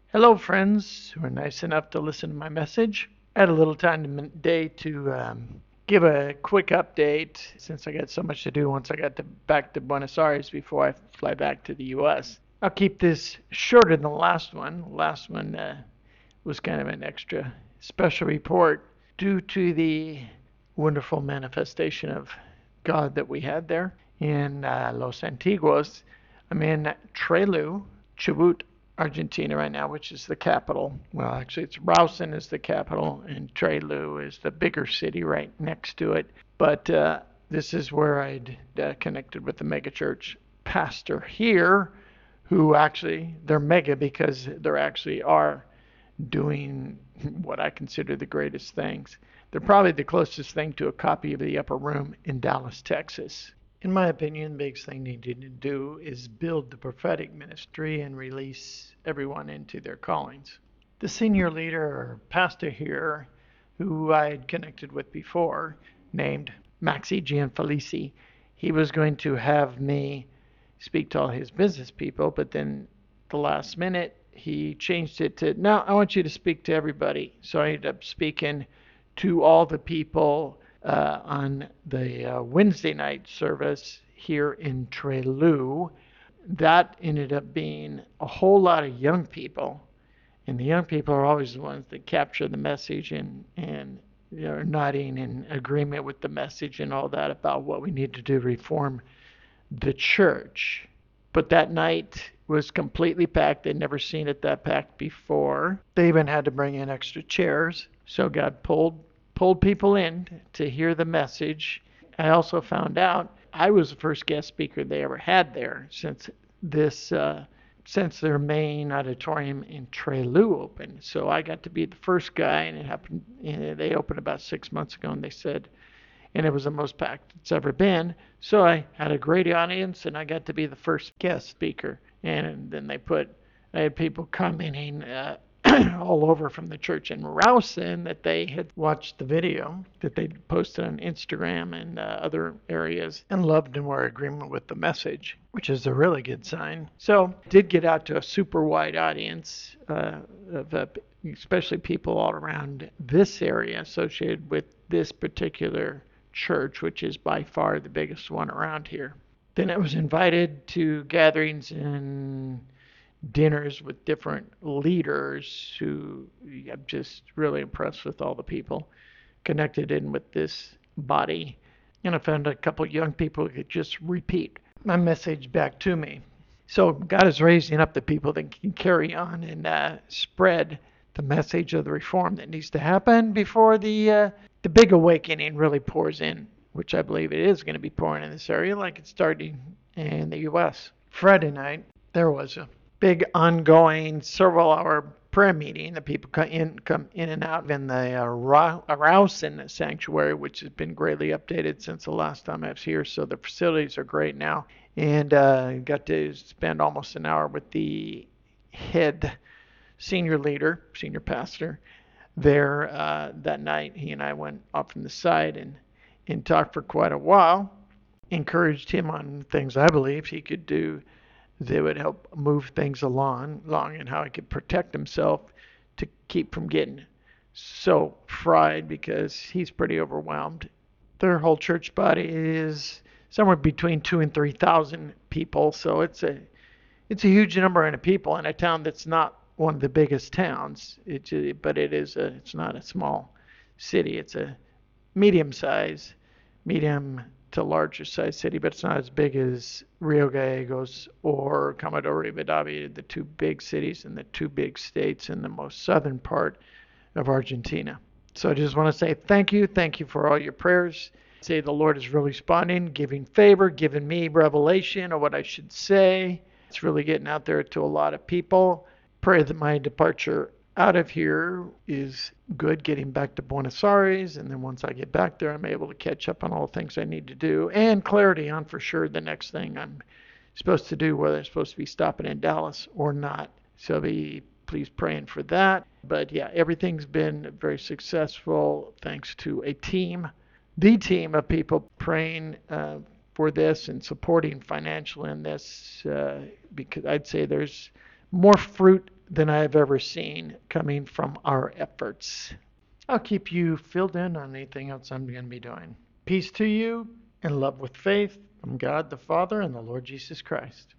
Hello, friends who are nice enough to listen to my message. I had a little time today to give a quick update since I got so much to do once I got back to Buenos Aires before I fly back to the U.S. I'll keep this shorter than the last one. The last one was kind of an extra special report due to the wonderful manifestation of God that we had there in Los Antiguos. I'm in Trelew, Chubut, Argentina right now, which is the capital. Well, actually, it's Rawson is the capital, and Trelew is the bigger city right next to it. But this is where I'd connected with the megachurch pastor here, who actually they're mega because they actually are doing what I consider the greatest things. They're probably the closest thing to a copy of the Upper Room in Dallas, Texas. In my opinion, the biggest thing they need to do is build the prophetic ministry and release everyone into their callings. The senior leader or pastor here, who I had connected with before, named Maxi Gianfelici, he was going to have me speak to all his business people, but then the last minute he changed it to, no, I want you to speak to everybody. So I ended up speaking to all the people on the Wednesday night service here in Trelew. That ended up being a whole lot of young people, and the young people are always the ones that capture the message and are nodding in agreement with the message and all that about what we need to do to reform the church. But that night was completely packed. They'd never seen it that packed before. They even had to bring in extra chairs. So God pulled people in to hear the message. I also found out I was the first guest speaker they ever had there since their main auditorium in Trelew opened. So I got to be the first guy, and it happened. They opened about 6 months ago, and they said, and it was the most packed it's ever been. So I had a great audience, and I got to be the first guest speaker. And then I had people commenting all over from the church in Rawson that they had watched the video that they posted on Instagram and other areas and loved and were in agreement with the message, which is a really good sign. So it did get out to a super wide audience of especially people all around this area associated with this particular church, which is by far the biggest one around here. Then I was invited to gatherings and dinners with different leaders who I'm just really impressed with all the people connected in with this body. And I found a couple of young people who could just repeat my message back to me. So God is raising up the people that can carry on and spread the message of the reform that needs to happen before the big awakening really pours in, which I believe it is going to be pouring in this area like it's starting in the U.S. Friday night, there was a big ongoing several-hour prayer meeting that people come in and out in the Rawson Sanctuary, which has been greatly updated since the last time I was here. So the facilities are great now, and got to spend almost an hour with the head senior pastor there that night. He and I went off on the side and talked for quite a while, encouraged him on things I believe he could do that would help move things along and how he could protect himself to keep from getting so fried because he's pretty overwhelmed. Their whole church body is somewhere between 2,000 and 3,000 people, so it's a huge number of people in a town that's not one of the biggest towns. But it's not a small city. It's a medium to larger size city, but it's not as big as Rio Gallegos or Comodoro Rivadavia, the two big cities and the two big states in the most southern part of Argentina. So I just want to say thank you. Thank you for all your prayers. Say the Lord is really responding, giving favor, giving me revelation of what I should say. It's really getting out there to a lot of people. Pray that my departure out of here is good, getting back to Buenos Aires, and then once I get back there, I'm able to catch up on all the things I need to do and clarity on for sure the next thing I'm supposed to do, whether I'm supposed to be stopping in Dallas or not. So be please praying for that. But yeah, everything's been very successful thanks to the team of people praying for this and supporting financially in this because I'd say there's more fruit than I have ever seen coming from our efforts. I'll keep you filled in on anything else I'm going to be doing. Peace to you and love with faith from God the Father and the Lord Jesus Christ.